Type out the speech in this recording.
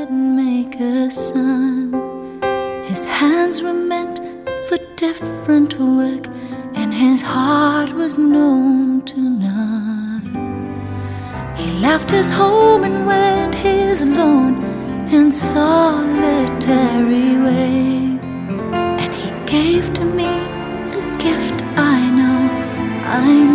didn't make a son. His hands were meant for different work, and his heart was known to none. He left his home and went his lone and solitary way, and he gave to me a gift I know